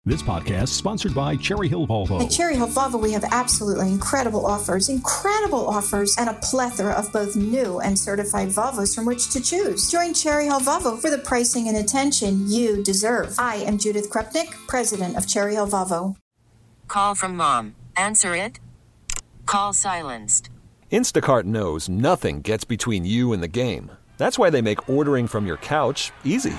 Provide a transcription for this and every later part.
This podcast is sponsored by Cherry Hill Volvo. At Cherry Hill Volvo, we have absolutely incredible offers, and a plethora of both new and certified Volvos from which to choose. Join Cherry Hill Volvo for the pricing and attention you deserve. I am Judith Krupnik, president of Cherry Hill Volvo. Call from mom. Answer it. Call silenced. Instacart knows nothing gets between you and the game. That's why they make ordering from your couch easy.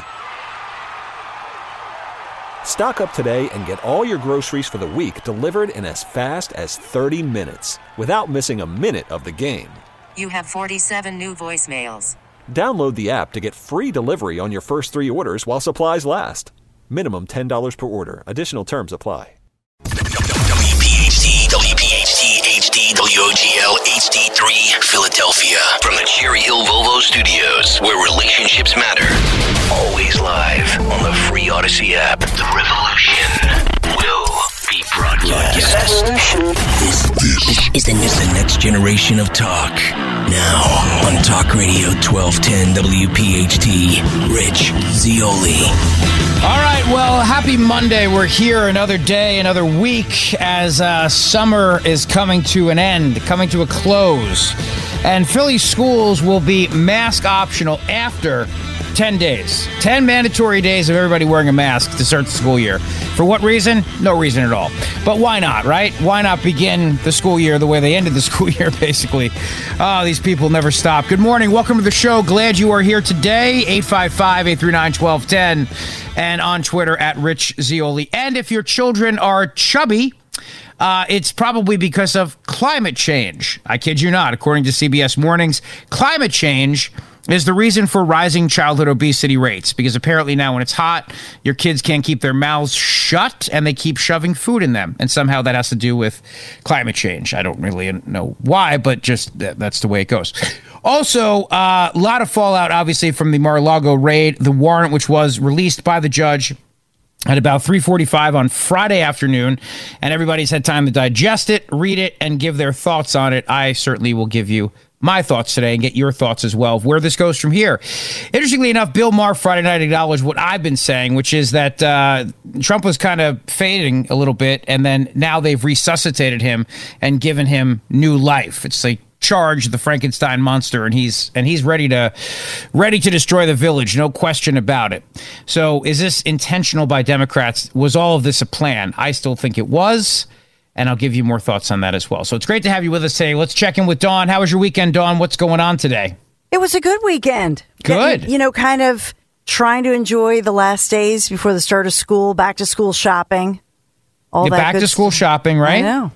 Stock up today and get all your groceries for the week delivered in as fast as 30 minutes without missing a minute of the game. You have 47 new voicemails. Download the app to get free delivery on your first 3 orders while supplies last. Minimum $10 per order. Additional terms apply. WPHT HD WOGL HD3 Philadelphia from the Cherry Hill Volvo Studios, where relationships matter. Always live on the free Odyssey app. The revolution will be broadcast. This is the next generation of talk. Now on Talk Radio 1210 WPHT, Rich Zeoli. All right, well, happy Monday. We're here another day, another week as summer is coming to an end, coming to a close. And Philly schools will be mask optional after 10 days. 10 mandatory days of everybody wearing a mask to start the school year. For what reason? No reason at all. But why not, right? Why not begin the school year the way they ended the school year, basically? Oh, these people never stop. Good morning. Welcome to the show. Glad you are here today. 855-839-1210 and on Twitter at Rich Zeoli. And if your children are chubby, it's probably because of climate change. I kid you not. According to CBS Mornings, climate change is the reason for rising childhood obesity rates, because apparently now when it's hot, your kids can't keep their mouths shut and they keep shoving food in them. And somehow that has to do with climate change. I don't really know why, but just that's the way it goes. Also, a lot of fallout, obviously, from the Mar-a-Lago raid, the warrant, which was released by the judge at about 3:45 on Friday afternoon, and everybody's had time to digest it, read it, and give their thoughts on it. I certainly will give you my thoughts today and get your thoughts as well of where this goes from here. Interestingly enough, Bill Maher Friday night acknowledged what I've been saying, which is that Trump was kind of fading a little bit, and then now they've resuscitated him and given him new life. It's like charge the Frankenstein monster, and he's ready to destroy the village, no question about it. So is this intentional by Democrats? Was all of this a plan? I still think it was. And I'll give you more thoughts on that as well. So it's great to have you with us today. Let's check in with Dawn. How was your weekend, Dawn? What's going on today? It was a good weekend. Good. Kind of trying to enjoy the last days before the start of school, back to school shopping. All that back to school shopping, right? I know.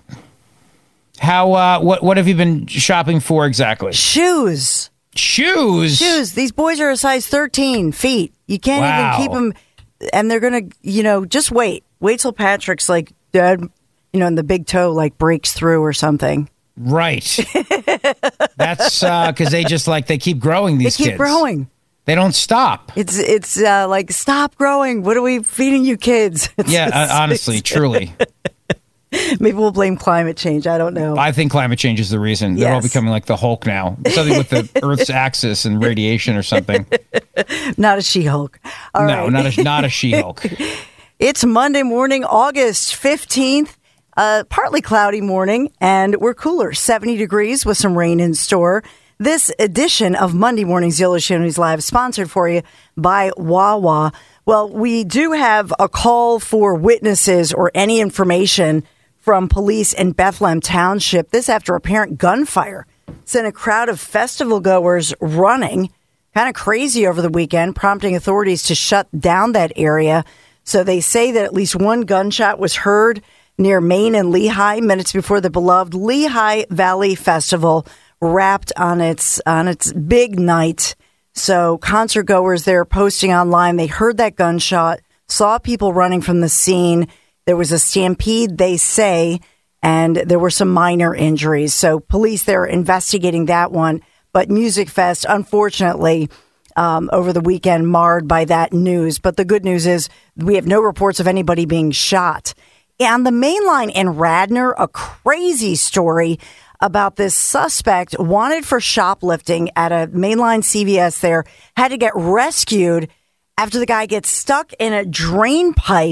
How? What have you been shopping for exactly? Shoes. These boys are a size 13 feet. You can't even keep them, and they're going to, just wait. Wait till Patrick's like, Dad, and the big toe like breaks through or something. Right. That's because they keep growing, these kids. They keep growing. They don't stop. It's like, stop growing. What are we feeding you kids? Honestly, truly. Maybe we'll blame climate change. I don't know. I think climate change is the reason. They're all becoming like the Hulk now. Something with the Earth's axis and radiation or something. Not a She-Hulk. No, not a She-Hulk. It's Monday morning, August 15th. Partly cloudy morning, and we're cooler, 70 degrees with some rain in store. This edition of Monday Morning Zeoli Show News Live sponsored for you by Wawa. Well, we do have a call for witnesses or any information from police in Bethlehem Township. This after apparent gunfire sent a crowd of festival goers running, kind of crazy over the weekend, prompting authorities to shut down that area. So they say that at least one gunshot was heard near Main and Lehigh minutes before the beloved Lehigh Valley Festival wrapped on its big night. So concert goers there posting online, they heard that gunshot, saw people running from the scene. There was a stampede, they say, and there were some minor injuries. So police there investigating that one. But Music Fest, unfortunately, over the weekend marred by that news. But the good news is we have no reports of anybody being shot. On the main line in Radnor, a crazy story about this suspect wanted for shoplifting at a mainline CVS there, had to get rescued after the guy gets stuck in a drain pipe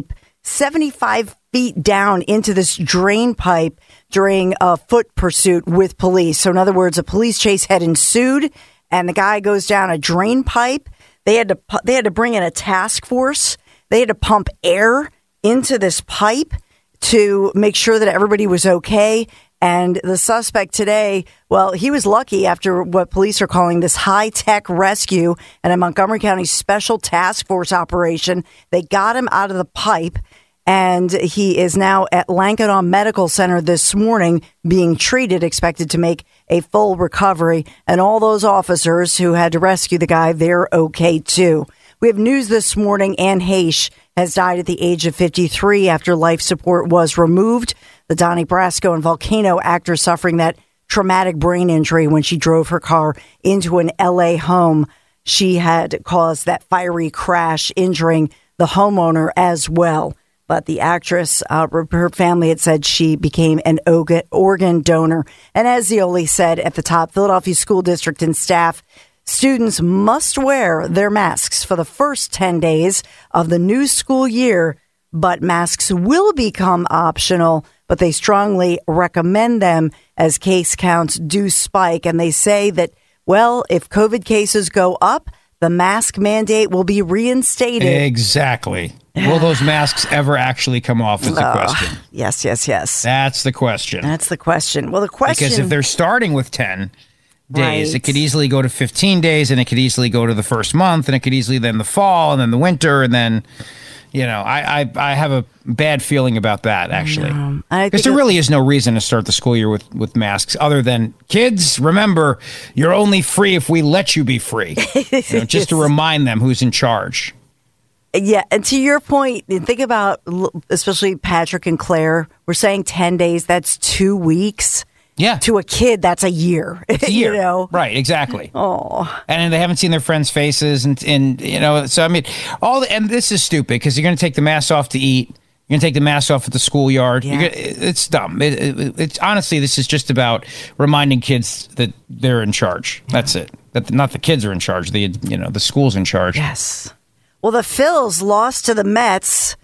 75 feet down into this drain pipe during a foot pursuit with police. So in other words, a police chase had ensued and the guy goes down a drain pipe. They had to bring in a task force. They had to pump air into this pipe to make sure that everybody was okay. And the suspect today, well, he was lucky after what police are calling this high-tech rescue and a Montgomery County Special Task Force operation. They got him out of the pipe, and he is now at Lankedon Medical Center this morning being treated, expected to make a full recovery. And all those officers who had to rescue the guy, they're okay, too. We have news this morning. Anne Heche has died at the age of 53 after life support was removed. The Donnie Brasco and Volcano actor suffering that traumatic brain injury when she drove her car into an L.A. home. She had caused that fiery crash, injuring the homeowner as well. But the actress, her family had said she became an organ donor. And as Zeoli said at the top, Philadelphia School District and staff, students must wear their masks for the first 10 days of the new school year, but masks will become optional, but they strongly recommend them as case counts do spike. And they say that, well, if COVID cases go up, the mask mandate will be reinstated. Exactly. Will those masks ever actually come off is the question. Yes. That's the question. Well, the question... Because if they're starting with 10 days, right, it could easily go to 15 days, and it could easily go to the first month, and it could easily then the fall, and then the winter, and then... You know, I have a bad feeling about that, actually. Because there really is no reason to start the school year with masks other than, kids, remember, you're only free if we let you be free. Just to remind them who's in charge. Yeah, and to your point, think about, especially Patrick and Claire, we're saying 10 days, that's 2 weeks. Yeah. To a kid, that's a year. It's a year. You know? Right, exactly. Oh. And they haven't seen their friends' faces. And you know, so I mean, and this is stupid because you're going to take the mask off to eat. You're going to take the mask off at the schoolyard. Yeah. It's dumb. It's honestly, this is just about reminding kids that they're in charge. Yeah. That's it. That not the kids are in charge. The school's in charge. Yes. Well, the Phils lost to the Mets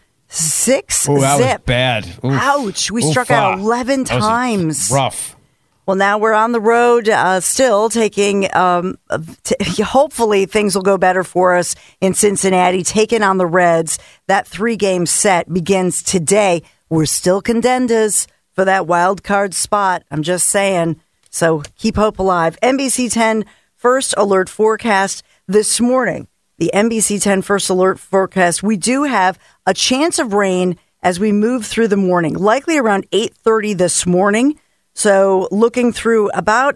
6-0. Oh, that was bad. Oof. Ouch. We struck out 11 times. Rough. Well, now we're on the road still taking, hopefully things will go better for us in Cincinnati, taking on the Reds. That 3-game set begins today. We're still contenders for that wild card spot. I'm just saying. So keep hope alive. NBC 10 First Alert Forecast this morning. The NBC 10 First Alert Forecast, we do have a chance of rain as we move through the morning, likely around 8:30 this morning. So looking through about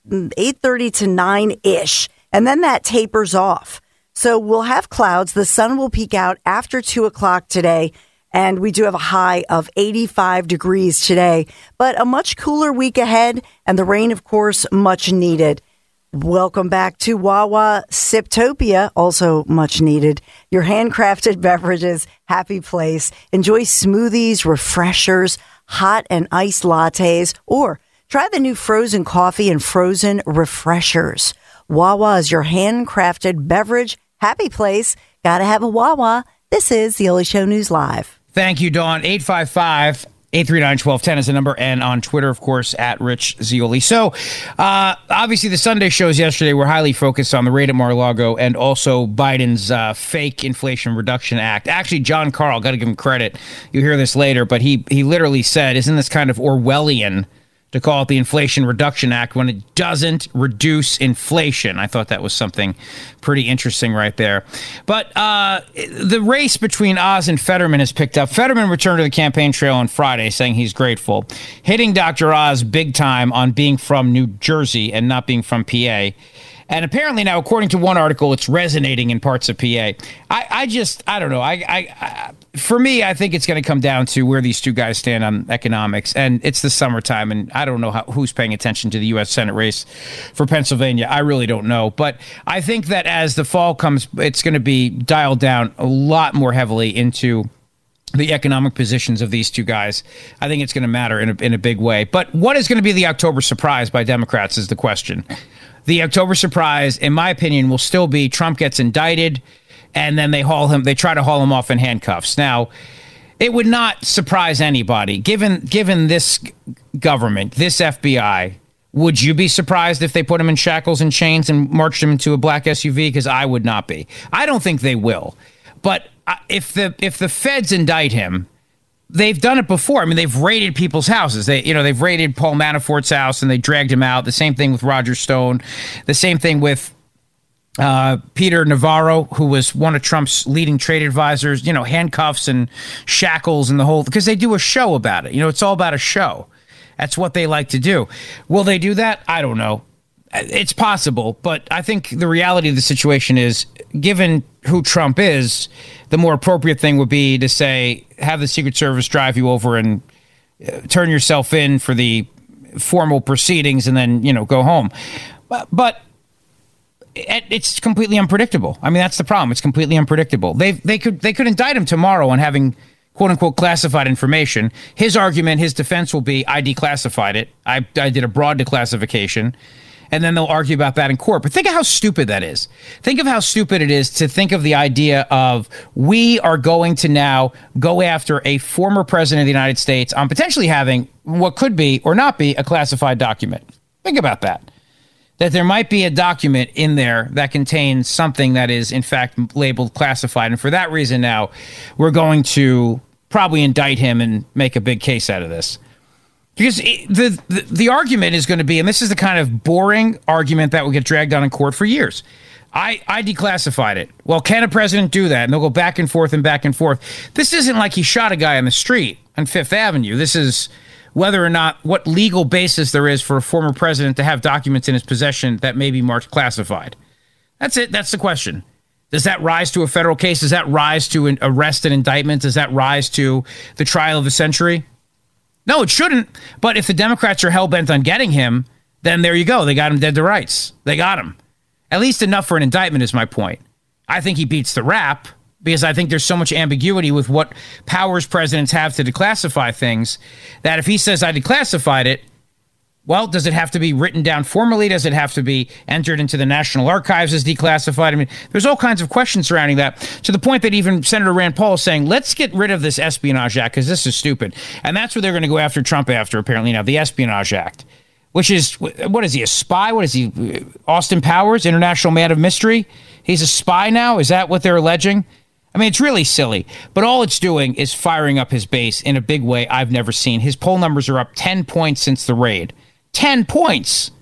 8:30 to 9-ish, and then that tapers off. So we'll have clouds. The sun will peek out after 2 o'clock today, and we do have a high of 85 degrees today. But a much cooler week ahead, and the rain, of course, much needed. Welcome back to Wawa Siptopia, also much needed. Your handcrafted beverages, happy place. Enjoy smoothies, refreshers, hot and iced lattes, or try the new frozen coffee and frozen refreshers. Wawa is your handcrafted beverage happy place. Gotta have a Wawa. This is the Early Show News Live. Thank you, Dawn. 855-839-1210 is the number, and on Twitter, of course, at Rich Zeoli. So, obviously, the Sunday shows yesterday were highly focused on the raid at Mar-a-Lago and also Biden's fake Inflation Reduction Act. Actually, John Carl, got to give him credit. You'll hear this later, but he literally said, isn't this kind of Orwellian to call it the Inflation Reduction Act when it doesn't reduce inflation? I thought that was something pretty interesting right there. But the race between Oz and Fetterman has picked up. Fetterman returned to the campaign trail on Friday, saying he's grateful, hitting Dr. Oz big time on being from New Jersey and not being from PA. And apparently now, according to one article, it's resonating in parts of PA. I don't know. For me, I think it's going to come down to where these two guys stand on economics. And it's the summertime, and I don't know who's paying attention to the U.S. Senate race for Pennsylvania. I really don't know. But I think that as the fall comes, it's going to be dialed down a lot more heavily into the economic positions of these two guys. I think it's going to matter in a big way. But what is going to be the October surprise by Democrats is the question. The October surprise, in my opinion, will still be Trump gets indicted, and then they try to haul him off in handcuffs. Now, It would not surprise anybody, given this government, this FBI. Would you be surprised if they put him in shackles and chains and marched him into a black SUV? Because I would not be. I don't think they will. But if the feds indict him, they've done it before. I mean, they've raided people's houses. They've raided Paul Manafort's house and they dragged him out. The same thing with Roger Stone. The same thing with Peter Navarro, who was one of Trump's leading trade advisors. Handcuffs and shackles and the whole, because they do a show about it. It's all about a show. That's what they like to do. Will they do that? I don't know. It's possible, but I think the reality of the situation is, given who Trump is, the more appropriate thing would be to say, have the Secret Service drive you over and turn yourself in for the formal proceedings and then, go home. But it's completely unpredictable. I mean, that's the problem. It's completely unpredictable. They could indict him tomorrow on having quote unquote classified information. His argument, his defense will be, I declassified it. I did a broad declassification. And then they'll argue about that in court. But think of how stupid that is. Think of how stupid it is to think of the idea of, we are going to now go after a former president of the United States on potentially having what could be or not be a classified document. Think about that. That there might be a document in there that contains something that is in fact labeled classified. And for that reason now, we're going to probably indict him and make a big case out of this. Because the argument is going to be, and this is the kind of boring argument that will get dragged on in court for years. I declassified it. Well, can a president do that? And they'll go back and forth and back and forth. This isn't like he shot a guy on the street on Fifth Avenue. This is whether or not, what legal basis there is for a former president to have documents in his possession that may be marked classified. That's it. That's the question. Does that rise to a federal case? Does that rise to an arrest and indictment? Does that rise to the trial of the century? No, it shouldn't. But if the Democrats are hell-bent on getting him, then there you go. They got him dead to rights. They got him. At least enough for an indictment is my point. I think he beats the rap because I think there's so much ambiguity with what powers presidents have to declassify things that if he says I declassified it, well, does it have to be written down formally? Does it have to be entered into the National Archives as declassified? I mean, there's all kinds of questions surrounding that, to the point that even Senator Rand Paul is saying, let's get rid of this Espionage Act because this is stupid. And that's what they're going to go after Trump after, apparently now, the Espionage Act, which is, what is he, a spy? What is he, Austin Powers, international man of mystery? He's a spy now? Is that what they're alleging? I mean, it's really silly, but all it's doing is firing up his base in a big way I've never seen. His poll numbers are up 10 points since the raid. 10 points.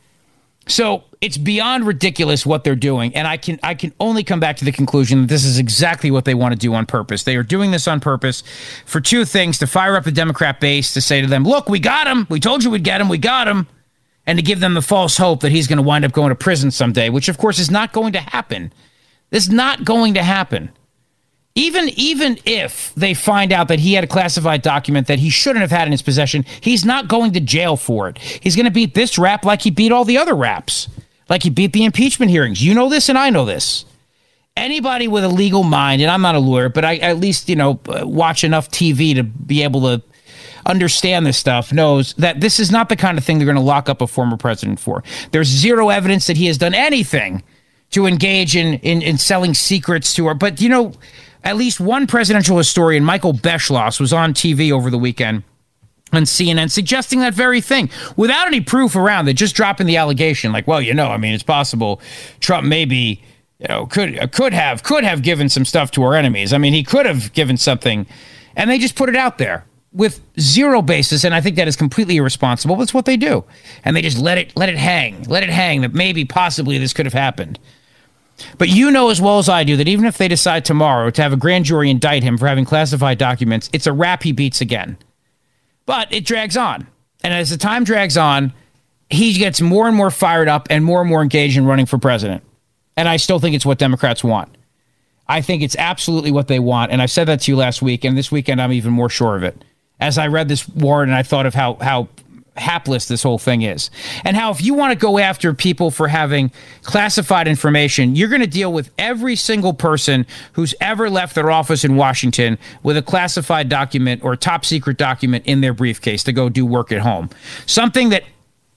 So it's beyond ridiculous what they're doing. And I can only come back to the conclusion that this is exactly what they want to do on purpose. They are doing this on purpose for two things: to fire up the Democrat base, to say to them, look, we got him. We told you we'd get him. We got him. And to give them the false hope that he's going to wind up going to prison someday, which of course is not going to happen. This is not going to happen. Even if they find out that he had a classified document that he shouldn't have had in his possession, he's not going to jail for it. He's going to beat this rap like he beat all the other raps, like he beat the impeachment hearings. You know this and I know this. Anybody with a legal mind, and I'm not a lawyer, but I at least, watch enough TV to be able to understand this stuff, knows that this is not the kind of thing they're going to lock up a former president for. There's zero evidence that he has done anything to engage in selling secrets to her. But, at least one presidential historian, Michael Beschloss, was on TV over the weekend on CNN suggesting that very thing without any proof around it, just dropping the allegation like, well, it's possible Trump maybe, could have given some stuff to our enemies. I mean, he could have given something, and they just put it out there with zero basis. And I think that is completely irresponsible. But it's what they do. And they just let it hang that maybe possibly this could have happened. But you know as well as I do that even if they decide tomorrow to have a grand jury indict him for having classified documents, it's a rap he beats again. But it drags on. And as the time drags on, he gets more and more fired up and more engaged in running for president. And I still think it's what Democrats want. I think it's absolutely what they want. And I said that to you last week. And this weekend, I'm even more sure of it. As I read this warrant and I thought of how hapless this whole thing is, and how if you want to go after people for having classified information, you're going to deal with every single person who's ever left their office in Washington with a classified document or top secret document in their briefcase to go do work at home. Something that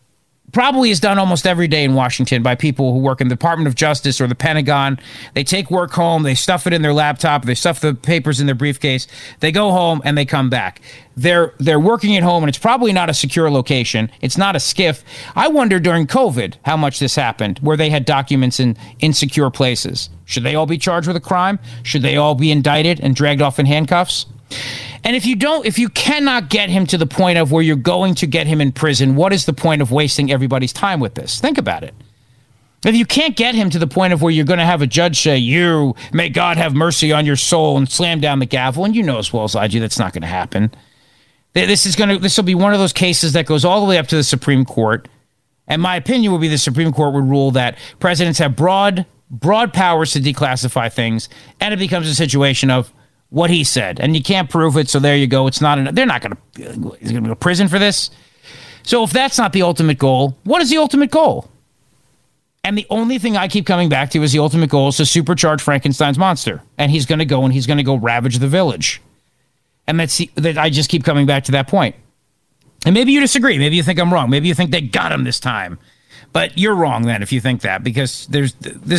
probably is done almost every day in Washington by people who work in the Department of Justice or the Pentagon. They take work home, they stuff it in their laptop, they stuff the papers in their briefcase, they go home and they come back. They're working at home, and it's probably not a secure location. It's not a SCIF. I wonder during COVID how much this happened, where they had documents in insecure places. Should they all be charged with a crime? Should they all be indicted and dragged off in handcuffs? And if you cannot get him to the point of where you're going to get him in prison, what is the point of wasting everybody's time with this? Think about it. If you can't get him to the point of where you're going to have a judge say, "You, may God have mercy on your soul," and slam down the gavel, and you know as well as I do that's not going to happen. This will be one of those cases that goes all the way up to the Supreme Court. And my opinion would be the Supreme Court would rule that presidents have broad powers to declassify things, and it becomes a situation of what he said, and you can't prove it, so there you go. It's not. They're not going to go to prison for this. So if that's not the ultimate goal, what is the ultimate goal? And the only thing I keep coming back to is the ultimate goal is to supercharge Frankenstein's monster, and he's going to go ravage the village. And that I just keep coming back to that point. And maybe you disagree. Maybe you think I'm wrong. Maybe you think they got him this time. But you're wrong then if you think that, because this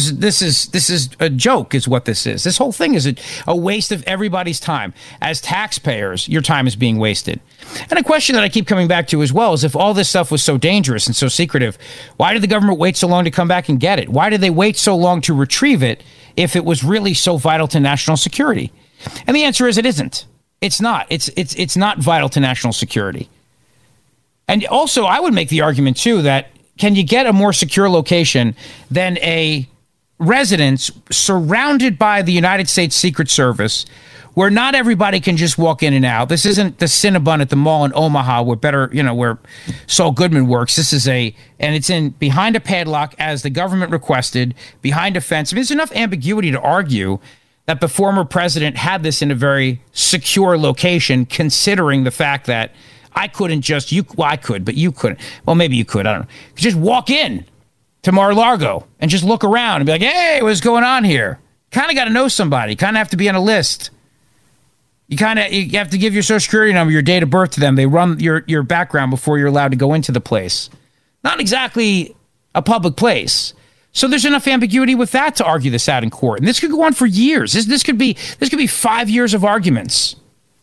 is a joke is what this is. This whole thing is a waste of everybody's time. As taxpayers, your time is being wasted. And a question that I keep coming back to as well is, if all this stuff was so dangerous and so secretive, why did the government wait so long to come back and get it? Why did they wait so long to retrieve it if it was really so vital to national security? And the answer is it isn't. It's not. It's not vital to national security. And also, I would make the argument, too, that can you get a more secure location than a residence surrounded by the United States Secret Service, where not everybody can just walk in and out? This isn't the Cinnabon at the mall in Omaha where Saul Goodman works. This is and it's in behind a padlock, as the government requested, behind a fence. I mean, there's enough ambiguity to argue that the former president had this in a very secure location, considering the fact that I couldn't just, I could, but you couldn't. Well, maybe you could, I don't know. Just walk in to Mar-a-Lago and just look around and be like, "Hey, what's going on here?" Kind of got to know somebody. Kind of have to be on a list. You have to give your social security number, your date of birth to them. They run your background before you're allowed to go into the place. Not exactly a public place. So there's enough ambiguity with that to argue this out in court. And this could go on for years. This could be 5 years of arguments.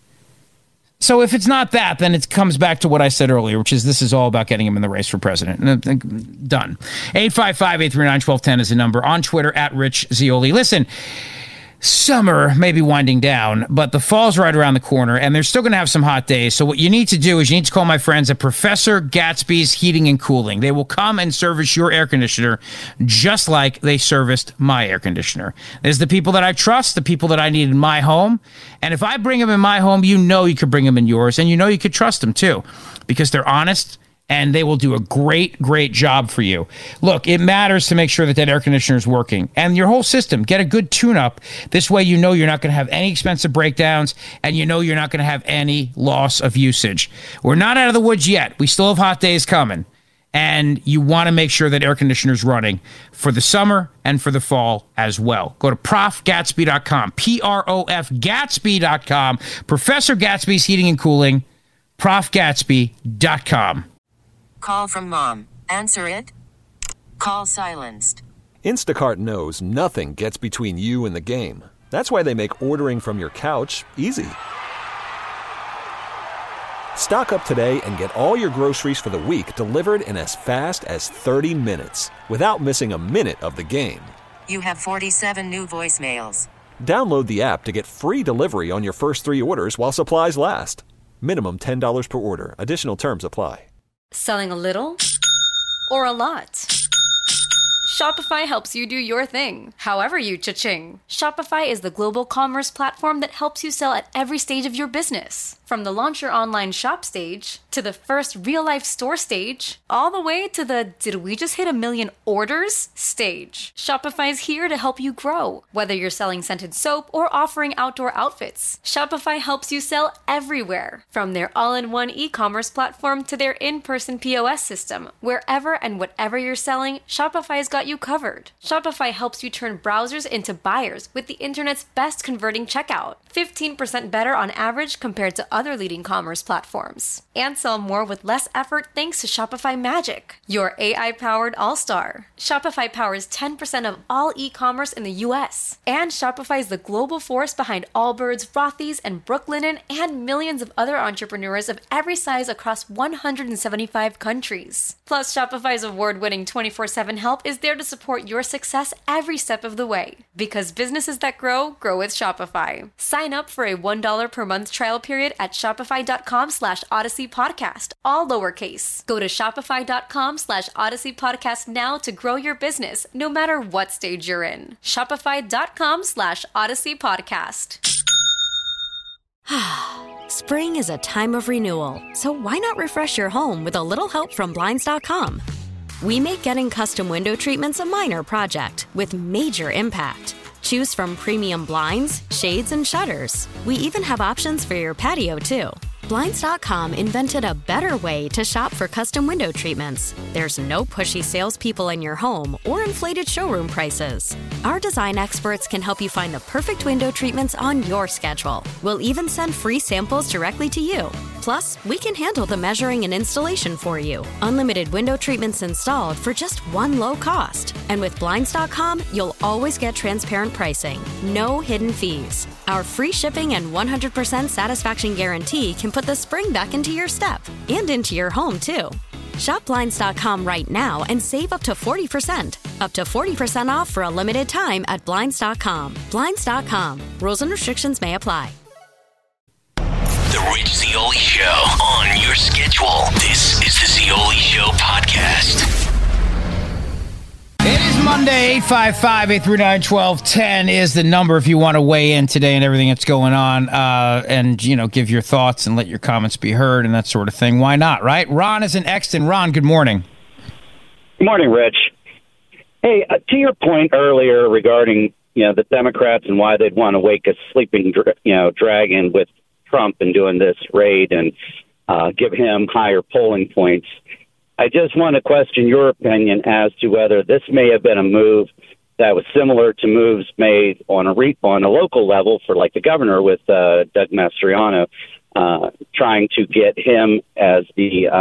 So if it's not that, then it comes back to what I said earlier, which is this is all about getting him in the race for president. Done. 855-839-1210 is the number. On Twitter, @RichZioli. Listen, summer may be winding down, but the fall's right around the corner, and they're still going to have some hot days. So what you need to do is you need to call my friends at Professor Gatsby's Heating and Cooling. They will come and service your air conditioner just like they serviced my air conditioner. There's the people that I trust, the people that I need in my home. And if I bring them in my home, you know you could bring them in yours, and you know you could trust them too, because they're honest, and they will do a great, great job for you. Look, it matters to make sure that air conditioner is working. And your whole system, get a good tune-up. This way you know you're not going to have any expensive breakdowns, and you know you're not going to have any loss of usage. We're not out of the woods yet. We still have hot days coming. And you want to make sure that air conditioner is running for the summer and for the fall as well. Go to profgatsby.com, P-R-O-F Gatsby.com, Professor Gatsby's Heating and Cooling, profgatsby.com. Call from mom. Answer it. Call silenced. Instacart knows nothing gets between you and the game. That's why they make ordering from your couch easy. Stock up today and get all your groceries for the week delivered in as fast as 30 minutes without missing a minute of the game. You have 47 new voicemails. Download the app to get free delivery on your first 3 orders while supplies last. Minimum $10 per order. Additional terms apply. Selling a little or a lot? Shopify helps you do your thing, however you cha-ching. Shopify is the global commerce platform that helps you sell at every stage of your business. From the launch your online shop stage, to the first real-life store stage, all the way to the did we just hit 1 million orders stage. Shopify's here to help you grow. Whether you're selling scented soap or offering outdoor outfits, Shopify helps you sell everywhere. From their all-in-one e-commerce platform to their in-person POS system, wherever and whatever you're selling, Shopify's got you covered. Shopify helps you turn browsers into buyers with the internet's best converting checkout. 15% better on average compared to other leading commerce platforms. And sell more with less effort thanks to Shopify Magic, your AI-powered all-star. Shopify powers 10% of all e-commerce in the U.S. And Shopify is the global force behind Allbirds, Rothy's, and Brooklinen, and millions of other entrepreneurs of every size across 175 countries. Plus, Shopify's award-winning 24/7 help is there to support your success every step of the way. Because businesses that grow with Shopify. Sign up for a $1 per month trial period at shopify.com/Odyssey Podcast, all lowercase. Go to shopify.com/Odyssey Podcast now to grow your business, no matter what stage you're in. Shopify.com/Odyssey Podcast. Spring is a time of renewal, so why not refresh your home with a little help from Blinds.com? We make getting custom window treatments a minor project with major impact. Choose from premium blinds, shades, and shutters. We even have options for your patio, too. Blinds.com invented a better way to shop for custom window treatments. There's no pushy salespeople in your home or inflated showroom prices. Our design experts can help you find the perfect window treatments on your schedule. We'll even send free samples directly to you. Plus, we can handle the measuring and installation for you. Unlimited window treatments installed for just one low cost. And with Blinds.com, you'll always get transparent pricing. No hidden fees. Our free shipping and 100% satisfaction guarantee can put the spring back into your step and into your home, too. Shop Blinds.com right now and save up to 40%. Up to 40% off for a limited time at Blinds.com. Blinds.com. Rules and restrictions may apply. The Rich Zeoli Show on your schedule. This is the Zeoli Show podcast. It is Monday. 855-839-1210 is the number if you want to weigh in today and everything that's going on and, you know, give your thoughts and let your comments be heard and that sort of thing. Why not, right? Ron is in Exton. Ron, good morning. Good morning, Rich. Hey, to your point earlier regarding, the Democrats and why they'd want to wake a sleeping, dragon with Trump and doing this raid and give him higher polling points. I just want to question your opinion as to whether this may have been a move that was similar to moves made on a local level for like the governor with Doug Mastriano, trying to get him as the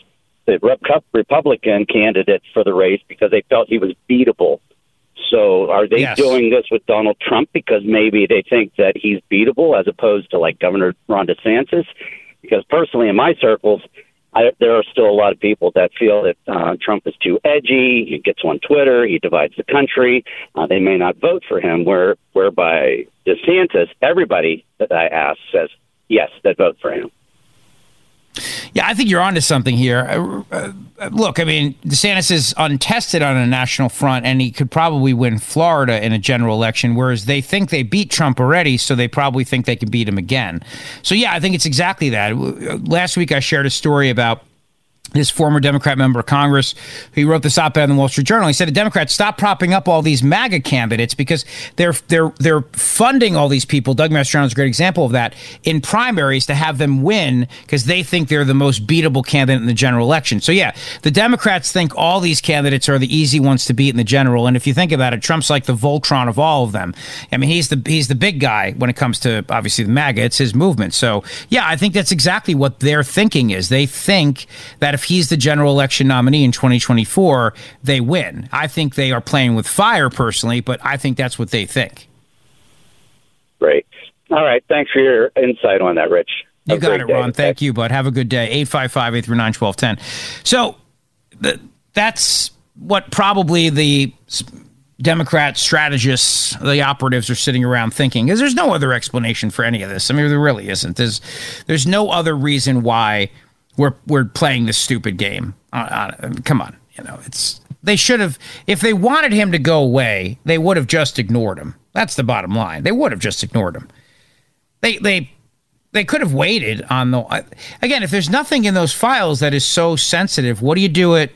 Republican candidate for the race because they felt he was beatable. So are they doing this with Donald Trump because maybe they think that he's beatable as opposed to like Governor Ron DeSantis? Because personally, in my circles, there are still a lot of people that feel that Trump is too edgy. He gets on Twitter. He divides the country. They may not vote for him, whereby DeSantis, everybody that I ask says, yes, they vote for him. Yeah, I think you're onto something here. Look, I mean, DeSantis is untested on a national front, and he could probably win Florida in a general election, whereas they think they beat Trump already, so they probably think they can beat him again. So, yeah, I think it's exactly that. Last week I shared a story about this former Democrat member of Congress who wrote this op-ed in the Wall Street Journal. He said, the Democrats, stop propping up all these MAGA candidates because they're funding all these people. Doug Mastriano is a great example of that in primaries to have them win because they think they're the most beatable candidate in the general election. So, yeah, the Democrats think all these candidates are the easy ones to beat in the general. And if you think about it, Trump's like the Voltron of all of them. I mean, he's the big guy when it comes to, obviously, the MAGA. It's his movement. So, yeah, I think that's exactly what their thinking is. They think that if he's the general election nominee in 2024, they win. I think they are playing with fire personally, but I think that's what they think. Great. All right. Thanks for your insight on that, Rich. You got it, Ron. Thank you, bud. Have a good day. 855-839-1210. So that's what probably the Democrat strategists, the operatives are sitting around thinking, because there's no other explanation for any of this. I mean, there really isn't. There's no other reason why we're playing this stupid game. Come on, they should have. If they wanted him to go away, they would have just ignored him. That's the bottom line. They would have just ignored him. They could have waited on the. Again, if there's nothing in those files that is so sensitive, what do you do it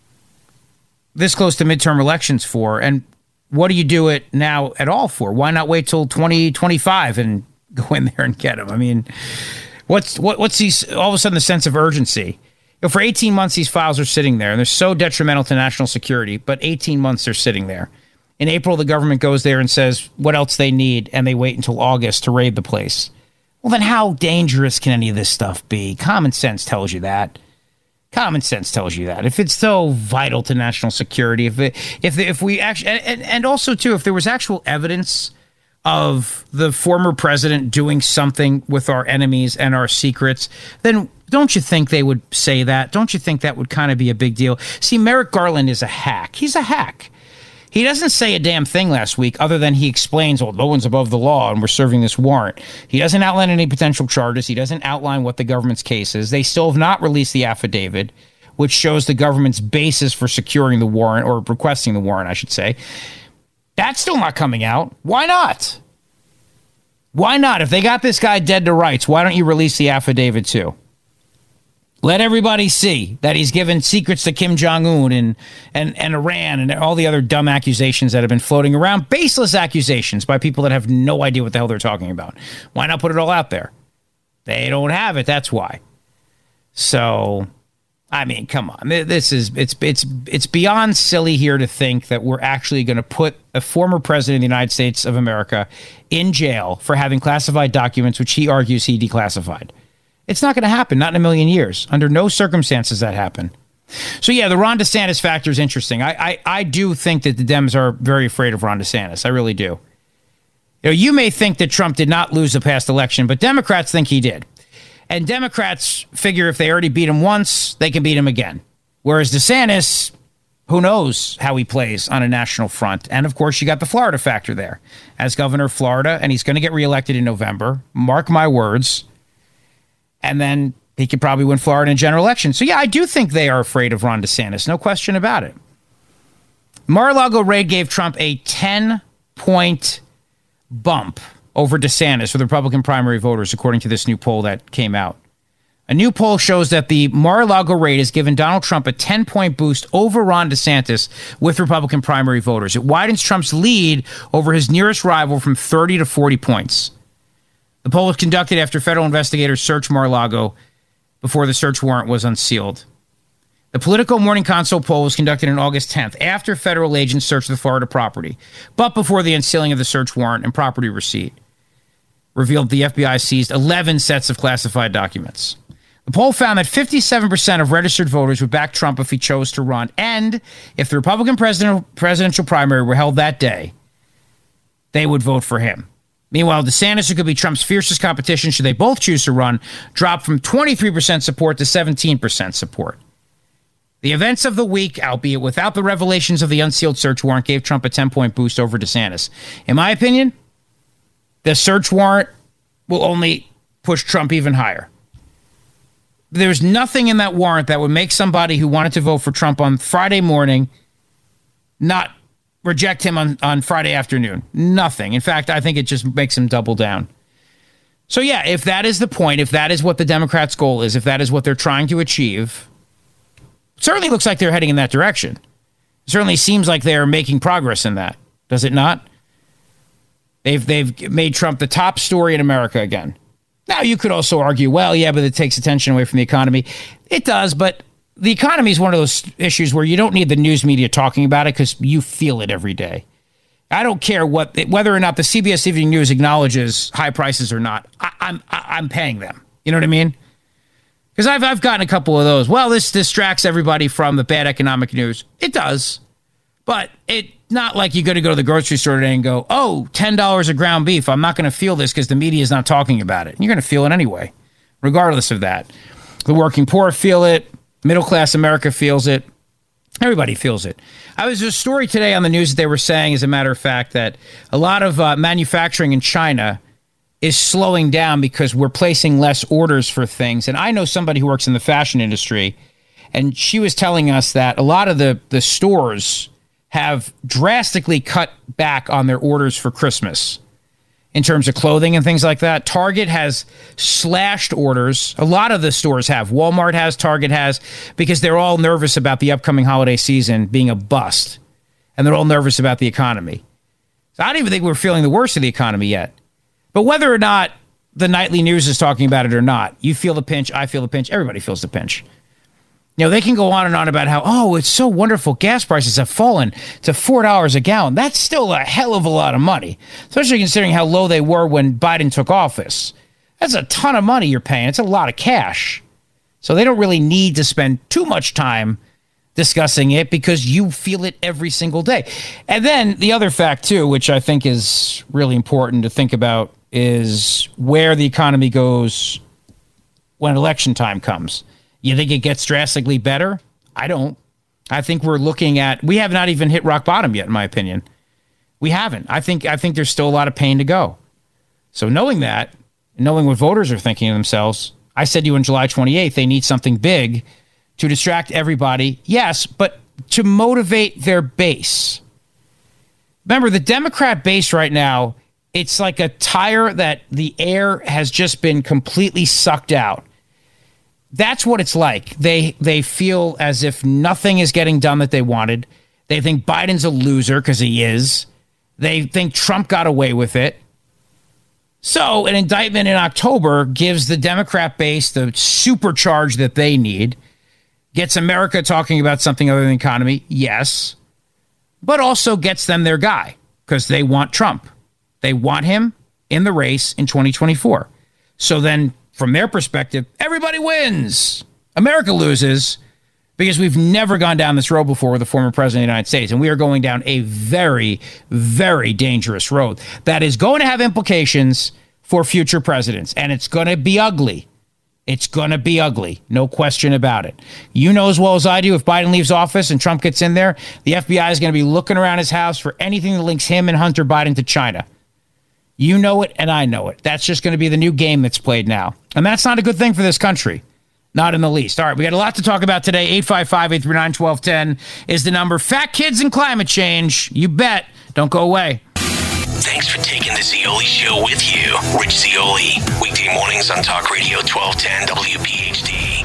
this close to midterm elections for? And what do you do it now at all for? Why not wait till 2025 and go in there and get him? I mean. What's these, all of a sudden the sense of urgency? For 18 months, these files are sitting there, and they're so detrimental to national security, but 18 months they're sitting there. In April, the government goes there and says what else they need, and they wait until August to raid the place. Well, then how dangerous can any of this stuff be? Common sense tells you that. Common sense tells you that. If it's so vital to national security, if we actually, and also too, if there was actual evidence of the former president doing something with our enemies and our secrets, then don't you think they would say that? Don't you think that would kind of be a big deal? See, Merrick Garland is a hack. He's a hack. He doesn't say a damn thing last week other than he explains, no one's above the law and we're serving this warrant. He doesn't outline any potential charges. He doesn't outline what the government's case is. They still have not released the affidavit, which shows the government's basis for securing the warrant, or requesting the warrant, I should say. That's still not coming out. Why not? Why not? If they got this guy dead to rights, why don't you release the affidavit too? Let everybody see that he's given secrets to Kim Jong-un and Iran and all the other dumb accusations that have been floating around. Baseless accusations by people that have no idea what the hell they're talking about. Why not put it all out there? They don't have it. That's why. So, I mean, come on. It's beyond silly here to think that we're actually going to put a former president of the United States of America in jail for having classified documents, which he argues he declassified. It's not going to happen, not in a million years. Under no circumstances that happen. So, yeah, the Ron DeSantis factor is interesting. I do think that the Dems are very afraid of Ron DeSantis. I really do. You may think that Trump did not lose the past election, but Democrats think he did. And Democrats figure if they already beat him once, they can beat him again. Whereas DeSantis, who knows how he plays on a national front. And, of course, you got the Florida factor there. As governor of Florida, and he's going to get reelected in November. Mark my words. And then he could probably win Florida in a general election. So, yeah, I do think they are afraid of Ron DeSantis. No question about it. Mar-a-Lago raid gave Trump a 10-point bump over DeSantis for the Republican primary voters, according to this new poll that came out. A new poll shows that the Mar-a-Lago raid has given Donald Trump a 10-point boost over Ron DeSantis with Republican primary voters. It widens Trump's lead over his nearest rival from 30 to 40 points. The poll was conducted after federal investigators searched Mar-a-Lago before the search warrant was unsealed. The Politico Morning Consult poll was conducted on August 10th after federal agents searched the Florida property, but before the unsealing of the search warrant and property receipt revealed the FBI seized 11 sets of classified documents. The poll found that 57% of registered voters would back Trump if he chose to run, and if the Republican presidential primary were held that day, they would vote for him. Meanwhile, DeSantis, who could be Trump's fiercest competition should they both choose to run, dropped from 23% support to 17% support. The events of the week, albeit without the revelations of the unsealed search warrant, gave Trump a 10-point boost over DeSantis. In my opinion, the search warrant will only push Trump even higher. There's nothing in that warrant that would make somebody who wanted to vote for Trump on Friday morning not reject him on Friday afternoon. Nothing. In fact, I think it just makes him double down. So, yeah, if that is the point, if that is what the Democrats' goal is, if that is what they're trying to achieve, it certainly looks like they're heading in that direction. It certainly seems like they're making progress in that. Does it not? They've made Trump the top story in America again. Now, you could also argue, well, yeah, but it takes attention away from the economy. It does, but the economy is one of those issues where you don't need the news media talking about it because you feel it every day. I don't care whether or not the CBS Evening News acknowledges high prices or not. I'm paying them. You know what I mean? Because I've gotten a couple of those. Well, this distracts everybody from the bad economic news. It does. But it's not like you're going to go to the grocery store today and go, oh, $10 of ground beef. I'm not going to feel this because the media is not talking about it. You're going to feel it anyway, regardless of that. The working poor feel it. Middle-class America feels it. Everybody feels it. There's a story today on the news that they were saying, as a matter of fact, that a lot of manufacturing in China is slowing down because we're placing less orders for things. And I know somebody who works in the fashion industry, and she was telling us that a lot of the stores have drastically cut back on their orders for Christmas in terms of clothing and things like that. Target has slashed orders. A lot of the stores have. Walmart has, Target has, because they're all nervous about the upcoming holiday season being a bust. And they're all nervous about the economy. So I don't even think we're feeling the worst of the economy yet. But whether or not the nightly news is talking about it or not, you feel the pinch, I feel the pinch, everybody feels the pinch. You know, they can go on and on about how, oh, it's so wonderful. Gas prices have fallen to $4 a gallon. That's still a hell of a lot of money, especially considering how low they were when Biden took office. That's a ton of money you're paying. It's a lot of cash. So they don't really need to spend too much time discussing it because you feel it every single day. And then the other fact, too, which I think is really important to think about, is where the economy goes when election time comes. You think it gets drastically better? I don't. I think we have not even hit rock bottom yet, in my opinion. We haven't. I think there's still a lot of pain to go. So knowing that, knowing what voters are thinking of themselves, I said to you on July 28th, they need something big to distract everybody. Yes, but to motivate their base. Remember, the Democrat base right now, it's like a tire that the air has just been completely sucked out. That's what it's like. They feel as if nothing is getting done that they wanted. They think Biden's a loser because he is. They think Trump got away with it. So an indictment in October gives the Democrat base the supercharge that they need, gets America talking about something other than the economy, yes, but also gets them their guy because they want Trump. They want him in the race in 2024. So then from their perspective, everybody wins. America loses because we've never gone down this road before with a former president of the United States. And we are going down a very, very dangerous road that is going to have implications for future presidents. And it's going to be ugly. It's going to be ugly. No question about it. You know as well as I do, if Biden leaves office and Trump gets in there, the FBI is going to be looking around his house for anything that links him and Hunter Biden to China. You know it, and I know it. That's just going to be the new game that's played now. And that's not a good thing for this country. Not in the least. All right, we got a lot to talk about today. 855-839-1210 is the number. Fat kids and climate change. You bet. Don't go away. Thanks for taking the Zeoli Show with you. Rich Zeoli. Weekday mornings on Talk Radio 1210 WPHT.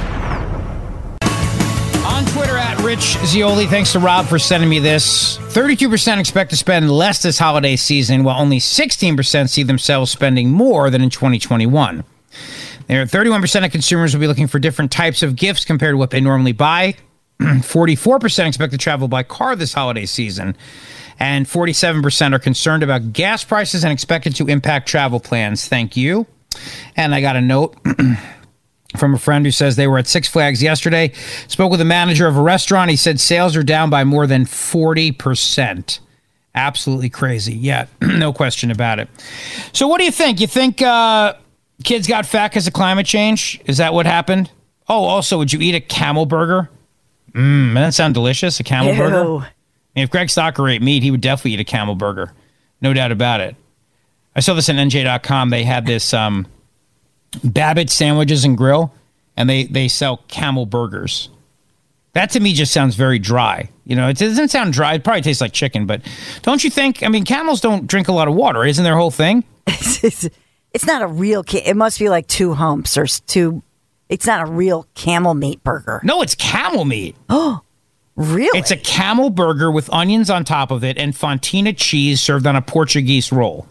On Twitter at Rich Zeoli. Thanks to Rob for sending me this. 32% expect to spend less this holiday season, while only 16% see themselves spending more than in 2021. There are 31% of consumers will be looking for different types of gifts compared to what they normally buy. 44% expect to travel by car this holiday season. And 47% are concerned about gas prices and expect it to impact travel plans. Thank you. And I got a note from a friend who says they were at Six Flags yesterday, spoke with the manager of a restaurant. He said sales are down by more than 40%. Absolutely crazy. Yeah, no question about it. So what do you think? You think kids got fat because of climate change? Is that what happened? Oh, also, would you eat a camel burger? Doesn't that sound delicious, a camel burger? If Greg Stocker ate meat, he would definitely eat a camel burger. No doubt about it. I saw this on NJ.com. They had this Babbitt Sandwiches and Grill, and they sell camel burgers. That to me just sounds very dry. You know, it doesn't sound dry. It probably tastes like chicken, but don't you think? I mean, camels don't drink a lot of water. Isn't their whole thing? It's not a real. It must be like two humps or two. It's not a real camel meat burger. No, it's camel meat. Oh, really? It's a camel burger with onions on top of it and Fontina cheese served on a Portuguese roll.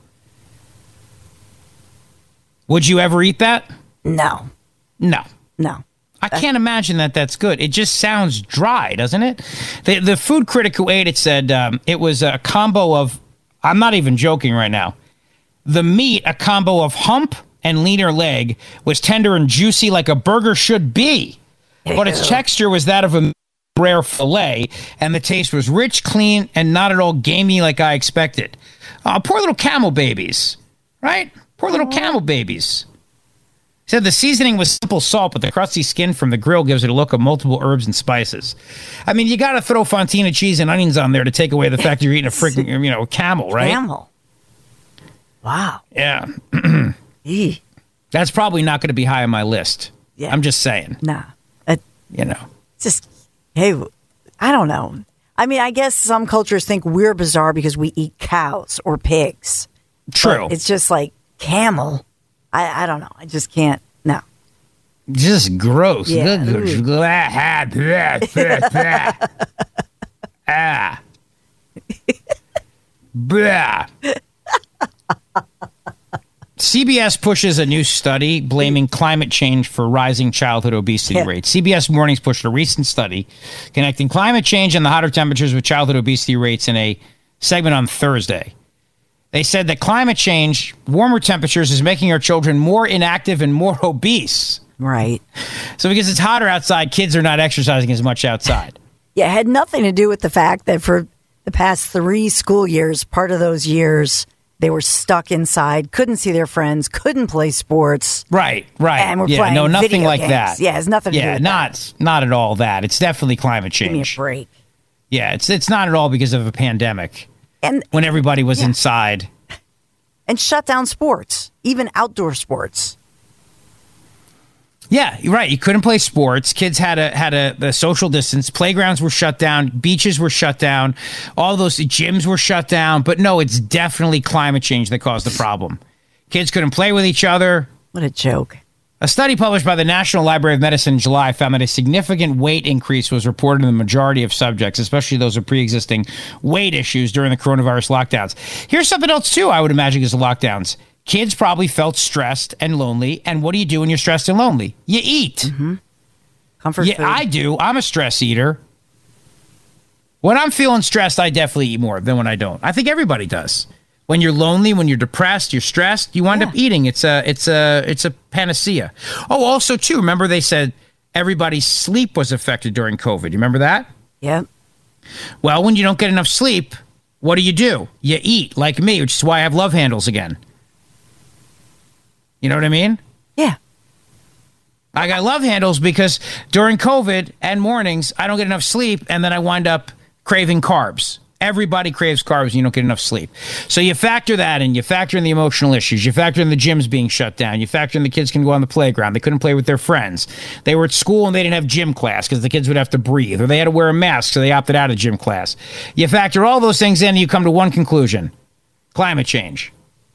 Would you ever eat that? No. I can't imagine that that's good. It just sounds dry, doesn't it? The food critic who ate it said it was a combo of, I'm not even joking right now, the meat, a combo of hump and leaner leg, was tender and juicy like a burger should be. But its texture was that of a rare filet, and the taste was rich, clean, and not at all gamey like I expected. Poor little camel babies, right? Poor little camel babies. Said the seasoning was simple salt, but the crusty skin from the grill gives it a look of multiple herbs and spices. I mean, you got to throw Fontina cheese and onions on there to take away the fact you're eating a freaking, camel, right? Camel. Wow. Yeah. That's probably not going to be high on my list. Yeah. I'm just saying. Nah. Just, hey, I don't know. I mean, I guess some cultures think we're bizarre because we eat cows or pigs. True. But it's just like camel. I don't know. I just can't. No. Just gross. Yeah. CBS pushes a new study blaming climate change for rising childhood obesity rates. CBS Mornings pushed a recent study connecting climate change and the hotter temperatures with childhood obesity rates in a segment on Thursday. They said that climate change, warmer temperatures, is making our children more inactive and more obese. Right. So because it's hotter outside, kids are not exercising as much outside. Yeah, it had nothing to do with the fact that for the past 3 school years, part of those years, they were stuck inside, couldn't see their friends, couldn't play sports. Right. And we're playing no, nothing video like games. that. Yeah, it's nothing to do with not at all that. It's definitely climate change. Give me a break. Yeah, it's not at all because of a pandemic. And when everybody was inside. And shut down sports, even outdoor sports. Yeah, you're right. You couldn't play sports. Kids had a social distance. Playgrounds were shut down. Beaches were shut down. All those gyms were shut down. But no, it's definitely climate change that caused the problem. Kids couldn't play with each other. What a joke. A study published by the National Library of Medicine in July found that a significant weight increase was reported in the majority of subjects, especially those with pre-existing weight issues during the coronavirus lockdowns. Here's something else, too, I would imagine, is the lockdowns. Kids probably felt stressed and lonely. And what do you do when you're stressed and lonely? You eat. Mm-hmm. Comfort food. I do. I'm a stress eater. When I'm feeling stressed, I definitely eat more than when I don't. I think everybody does. When you're lonely, when you're depressed, you're stressed, you wind up eating. It's a panacea. Oh, also, too, remember they said everybody's sleep was affected during COVID. You remember that? Yeah. Well, when you don't get enough sleep, what do? You eat, like me, which is why I have love handles again. You know what I mean? Yeah. I got love handles because during COVID and mornings, I don't get enough sleep, and then I wind up craving carbs. Everybody craves carbs when you don't get enough sleep. So you factor that in. You factor in the emotional issues. You factor in the gyms being shut down. You factor in the kids can go on the playground. They couldn't play with their friends. They were at school and they didn't have gym class because the kids would have to breathe. Or they had to wear a mask, so they opted out of gym class. You factor all those things in and you come to one conclusion. Climate change.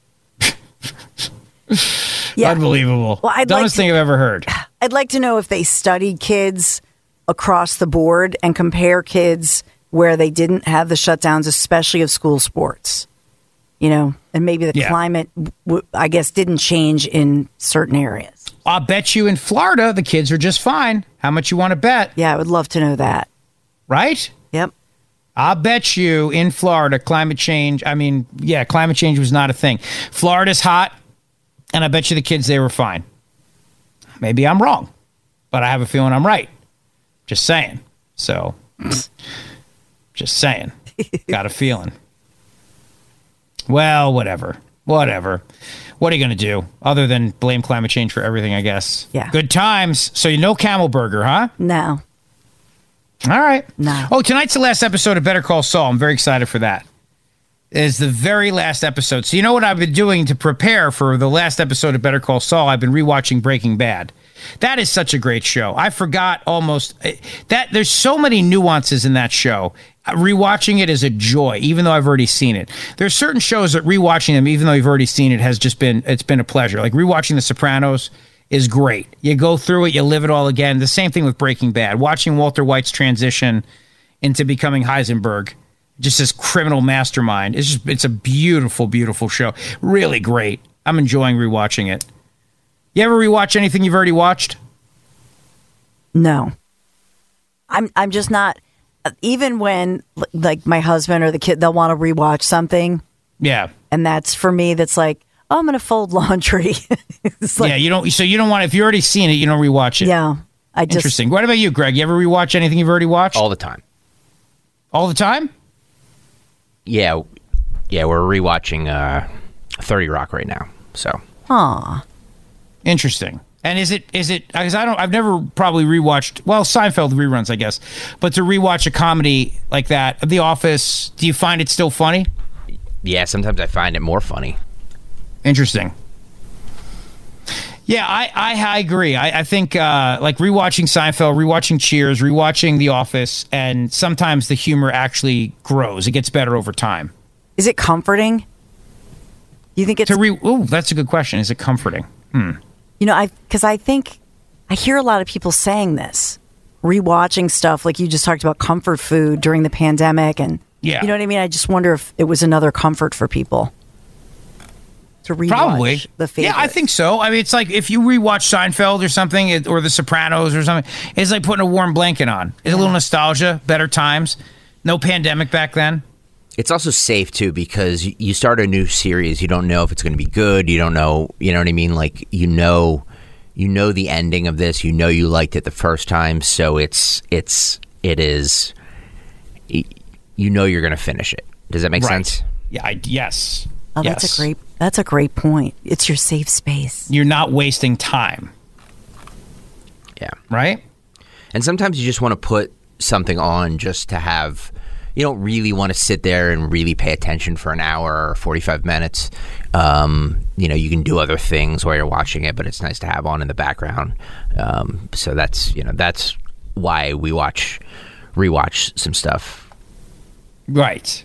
Yeah. Unbelievable. Well, Dumbest thing I've ever heard. I'd like to know if they studied kids across the board and compare kids where they didn't have the shutdowns, especially of school sports. You know, and maybe the climate, I guess, didn't change in certain areas. I'll bet you in Florida, the kids are just fine. How much you want to bet? Yeah, I would love to know that. Right? Yep. I'll bet you in Florida, climate change was not a thing. Florida's hot. And I bet you the kids, they were fine. Maybe I'm wrong, but I have a feeling I'm right. Just saying. So, just saying. Got a feeling. Well, whatever. What are you going to do other than blame climate change for everything, I guess? Yeah. Good times. So you know Camel Burger, huh? No. All right. No. Oh, tonight's the last episode of Better Call Saul. I'm very excited for that. Is the very last episode. So you know what I've been doing to prepare for the last episode of Better Call Saul? I've been rewatching Breaking Bad. That is such a great show. I forgot almost that there's so many nuances in that show. Rewatching it is a joy, even though I've already seen it. There's certain shows that rewatching them, even though you've already seen it, it's been a pleasure. Like rewatching The Sopranos is great. You go through it, you live it all again. The same thing with Breaking Bad. Watching Walter White's transition into becoming Heisenberg. Just this criminal mastermind. It's a beautiful, beautiful show. Really great. I'm enjoying rewatching it. You ever rewatch anything you've already watched? No. I'm just not. Even when like my husband or the kid, they'll want to rewatch something. Yeah. And that's for me. That's like, oh, I'm going to fold laundry. It's like, you don't want. If you've already seen it, you don't rewatch it. Yeah. Interesting. What about you, Greg? You ever rewatch anything you've already watched? All the time. All the time? Yeah, we're rewatching 30 Rock right now. So, interesting. And is it? Because I've never probably rewatched. Well, Seinfeld reruns, I guess. But to rewatch a comedy like that, The Office, do you find it still funny? Yeah, sometimes I find it more funny. Interesting. Yeah, I agree. I think like rewatching Seinfeld, rewatching Cheers, rewatching The Office, and sometimes the humor actually grows. It gets better over time. Is it comforting? You think it's... that's a good question. Is it comforting? You know, because I think I hear a lot of people saying this, rewatching stuff like you just talked about comfort food during the pandemic. And you know what I mean? I just wonder if it was another comfort for people. To rewatch probably the favorite. Yeah, I think so. I mean, it's like if you rewatch Seinfeld or something, or The Sopranos or something, it's like putting a warm blanket on. It's a little nostalgia, better times. No pandemic back then. It's also safe too because you start a new series. You don't know if it's going to be good. You don't know. You know what I mean? Like you know the ending of this. You know you liked it the first time, so it is. You know you're going to finish it. Does that make sense? Yeah. Yes. Oh, yes. That's a great point. It's your safe space. You're not wasting time. Yeah. Right. And sometimes you just want to put something on just to have. You don't really want to sit there and really pay attention for an hour or 45 minutes. You can do other things while you're watching it, but it's nice to have on in the background. So that's why we rewatch some stuff. Right.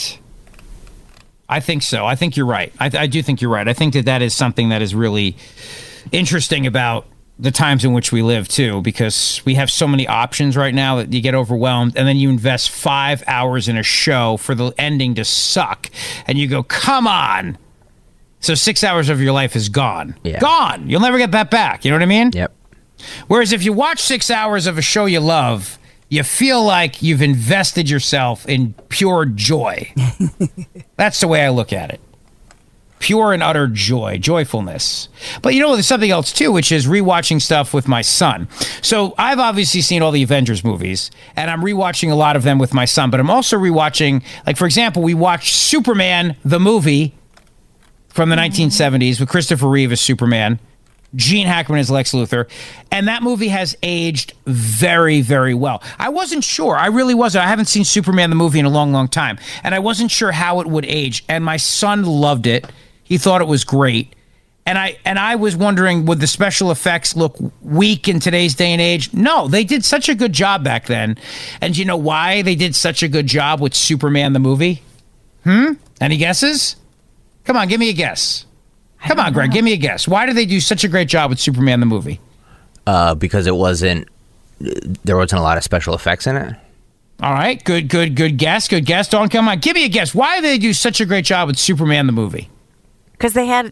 I think so. I think you're right. I do think you're right. I think that is something that is really interesting about the times in which we live, too, because we have so many options right now that you get overwhelmed, and then you invest 5 hours in a show for the ending to suck, and you go, come on. So 6 hours of your life is gone. Yeah. Gone. You'll never get that back. You know what I mean? Yep. Whereas if you watch 6 hours of a show you love, you feel like you've invested yourself in pure joy. That's the way I look at it. Pure and utter joy, joyfulness. But there's something else too, which is rewatching stuff with my son. So I've obviously seen all the Avengers movies, and I'm rewatching a lot of them with my son. But I'm also rewatching, like for example, we watched Superman the movie from the 1970s with Christopher Reeve as Superman, Gene Hackman as Lex Luthor, and that movie has aged very, very well. I wasn't sure. I really wasn't. I haven't seen Superman the movie in a long, long time, and I wasn't sure how it would age. And my son loved it. He thought it was great. And I was wondering, would the special effects look weak in today's day and age? No, they did such a good job back then. And you know why they did such a good job with Superman the movie? Any guesses? Come on, give me a guess. Come on, Greg, give me a guess. Why did they do such a great job with Superman the movie? Because there wasn't a lot of special effects in it. All right, good guess. Good guess. Dawn, come on, give me a guess. Why did they do such a great job with Superman the movie? Because they had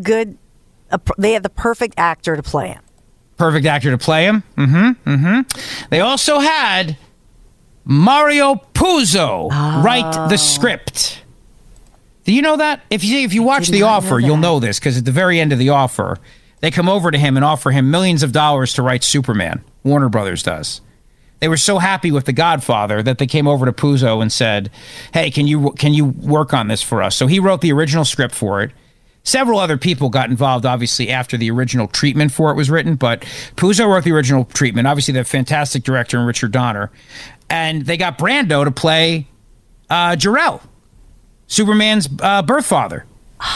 they had the perfect actor to play him. Perfect actor to play him? They also had Mario Puzo write the script. Do you know that? If you watch The Offer, you'll know this, because at the very end of The Offer, they come over to him and offer him millions of dollars to write Superman. Warner Brothers does. They were so happy with The Godfather that they came over to Puzo and said, hey, can you work on this for us? So he wrote the original script for it. Several other people got involved, obviously, after the original treatment for it was written, but Puzo wrote the original treatment, obviously the fantastic director in Richard Donner, and they got Brando to play Jor-El, Superman's birth father.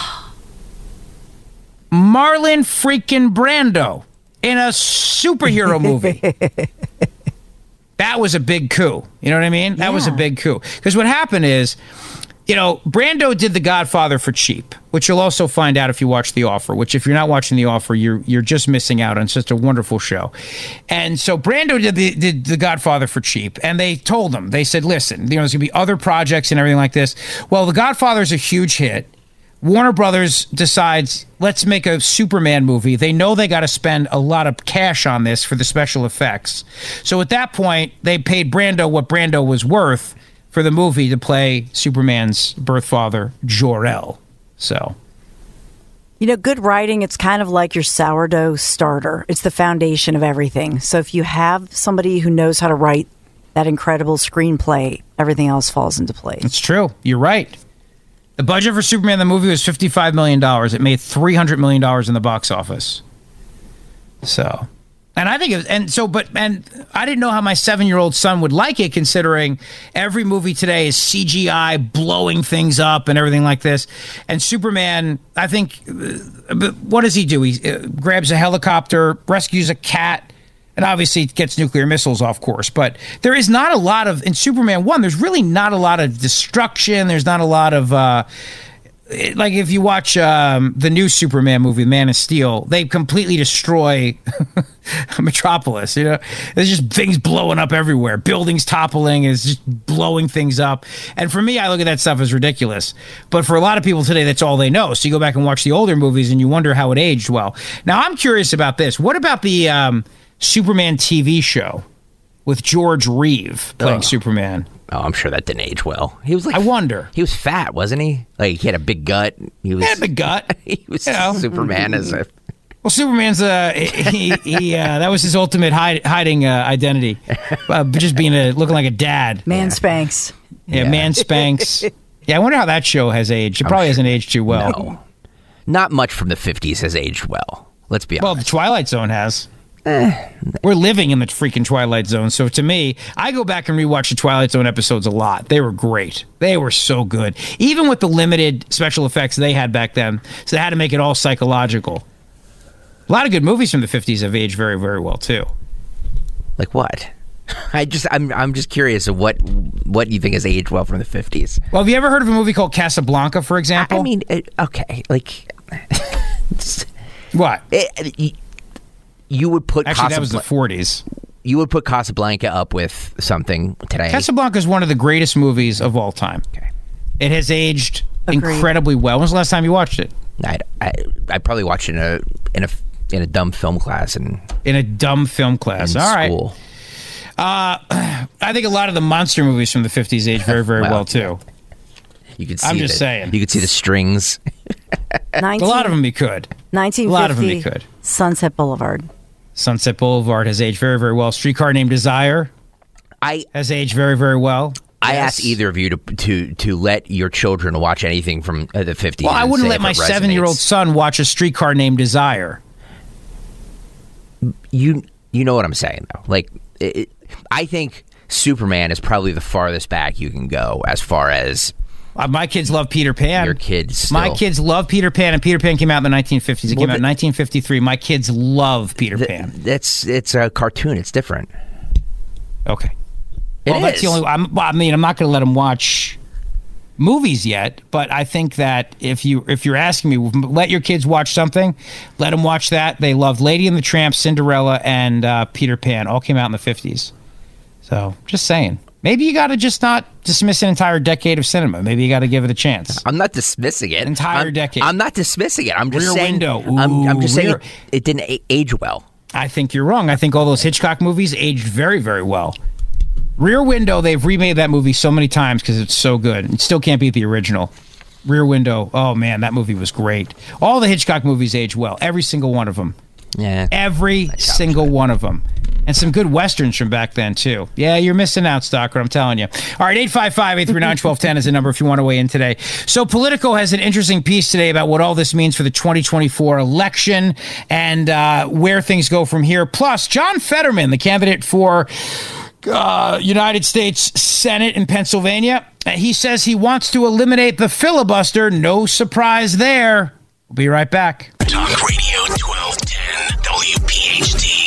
Marlon freaking Brando in a superhero movie. That was a big coup. You know what I mean? That was a big coup. Because what happened is, Brando did The Godfather for cheap, which you'll also find out if you watch The Offer, which if you're not watching The Offer, you're just missing out on such a wonderful show. And so Brando did the Godfather for cheap, and they told him, they said, listen, there's going to be other projects and everything like this. Well, The Godfather's a huge hit. Warner Brothers decides, let's make a Superman movie. They know they got to spend a lot of cash on this for the special effects. So at that point, they paid Brando what Brando was worth for the movie to play Superman's birth father, Jor-El. So, good writing, it's kind of like your sourdough starter. It's the foundation of everything. So if you have somebody who knows how to write that incredible screenplay, everything else falls into place. It's true. You're right. The budget for Superman the movie was $55 million. It made $300 million in the box office. So... And I think and I didn't know how my 7-year-old son would like it, considering every movie today is CGI blowing things up and everything like this. And Superman, I think, what does he do? He grabs a helicopter, rescues a cat, and obviously gets nuclear missiles off course. But there is not a lot of, in Superman 1, there's really not a lot of destruction. There's not a lot of... like if you watch the new Superman movie, Man of Steel, they completely destroy Metropolis. There's just things blowing up everywhere. Buildings toppling, is just blowing things up. And for me, I look at that stuff as ridiculous. But for a lot of people today, that's all they know. So you go back and watch the older movies and you wonder how it aged well. Now, I'm curious about this. What about the Superman TV show with George Reeve playing Superman? Oh, I'm sure that didn't age well. He was like, I wonder. He was fat, wasn't he? Like, he had a big gut. He had a big gut. He was Superman as a... Well, Superman's that was his ultimate hiding identity, just being looking like a dad. Man Spanx. Yeah, Man Spanx. Yeah, I wonder how that show has aged. It probably hasn't aged too well. No. Not much from the 50s has aged well. Let's be honest. Well, the Twilight Zone has. We're living in the freaking Twilight Zone. So to me, I go back and rewatch the Twilight Zone episodes a lot. They were great. They were so good. Even with the limited special effects they had back then. So they had to make it all psychological. A lot of good movies from the 50s have aged very, very well, too. Like what? I'm just curious of what you think has aged well from the 50s. Well, have you ever heard of a movie called Casablanca, for example? I mean, okay, like... What? You would put Actually, that was the 40s. You would put Casablanca up with something today. Casablanca is one of the greatest movies of all time. Okay. It has aged incredibly well. When was the last time you watched it? I probably watched it in a dumb film class. In a dumb film class. All right. School. I think a lot of the monster movies from the 50s age very, very well, too. You could see I'm just saying. You could see the strings. A lot of them you could. 1950, a lot of them you could. Sunset Boulevard. Sunset Boulevard has aged very, very well. Streetcar Named Desire has aged very, very well. I asked either of you to let your children watch anything from the 50s. Well, I wouldn't let my 7-year-old son watch A Streetcar Named Desire. You know what I'm saying, though. Like, I think Superman is probably the farthest back you can go as far as... my kids love Peter Pan. Your kids still. My kids love Peter Pan, and Peter Pan came out in the 1950s. It came out in 1953. My kids love Peter Pan. It's a cartoon. It's different. Okay. Well, that's the only... I'm not going to let them watch movies yet, but I think that if you're asking me, let your kids watch something, let them watch that. They loved Lady and the Tramp, Cinderella, and Peter Pan. All came out in the 50s. So, just saying. Maybe you got to just not dismiss an entire decade of cinema. Maybe you got to give it a chance. I'm not dismissing it. Entire decade. I'm not dismissing it. I'm just Rear saying. Window. I'm just saying it didn't age well. I think you're wrong. I think all those Hitchcock movies aged very, very well. Rear Window, they've remade that movie so many times because it's so good. It still can't beat the original. Rear Window, oh man, that movie was great. All the Hitchcock movies age well. Every single one of them. Yeah. Every single one of them. And some good Westerns from back then, too. Yeah, you're missing out, Stalker, I'm telling you. All right, 855-839-1210 is the number if you want to weigh in today. So Politico has an interesting piece today about what all this means for the 2024 election and where things go from here. Plus, John Fetterman, the candidate for United States Senate in Pennsylvania, he says he wants to eliminate the filibuster. No surprise there. We'll be right back. Talk Radio 1210 WPHT.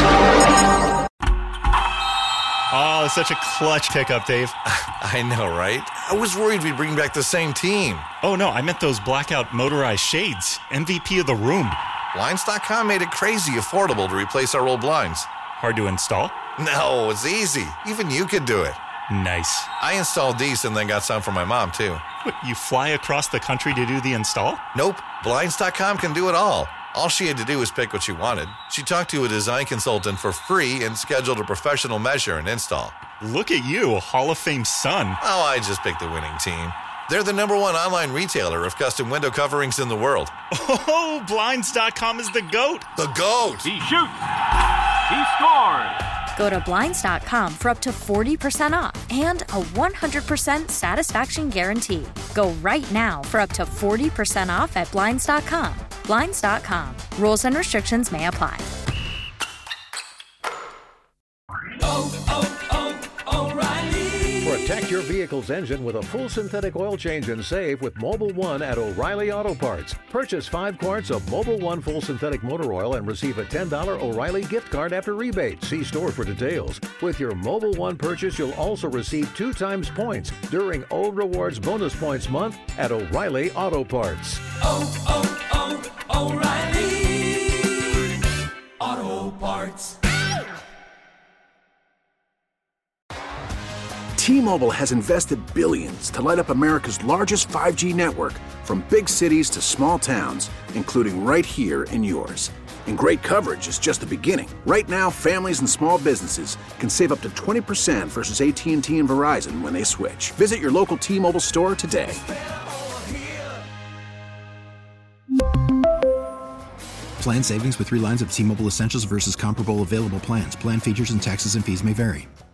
Oh, such a clutch pickup, Dave. I know, right? I was worried we'd bring back the same team. Oh, no, I meant those blackout motorized shades. MVP of the room. Blinds.com made it crazy affordable to replace our old blinds. Hard to install? No, it's easy. Even you could do it. Nice. I installed these and then got some for my mom, too. What, you fly across the country to do the install? Nope. Blinds.com can do it all. All she had to do was pick what she wanted. She talked to a design consultant for free and scheduled a professional measure and install. Look at you, a Hall of Fame son. Oh, I just picked the winning team. They're the #1 online retailer of custom window coverings in the world. Oh, Blinds.com is the GOAT. The GOAT. He shoots. He scores. Go to Blinds.com for up to 40% off and a 100% satisfaction guarantee. Go right now for up to 40% off at Blinds.com. Blinds.com. Rules and restrictions may apply. Protect your vehicle's engine with a full synthetic oil change and save with Mobil 1 at O'Reilly Auto Parts. Purchase 5 quarts of Mobil 1 full synthetic motor oil and receive a $10 O'Reilly gift card after rebate. See store for details. With your Mobil 1 purchase, you'll also receive 2 times points during O Rewards Bonus Points Month at O'Reilly Auto Parts. O'Reilly Auto Parts. T-Mobile has invested billions to light up America's largest 5G network, from big cities to small towns, including right here in yours. And great coverage is just the beginning. Right now, families and small businesses can save up to 20% versus AT&T and Verizon when they switch. Visit your local T-Mobile store today. Plan savings with 3 lines of T-Mobile Essentials versus comparable available plans. Plan features and taxes and fees may vary.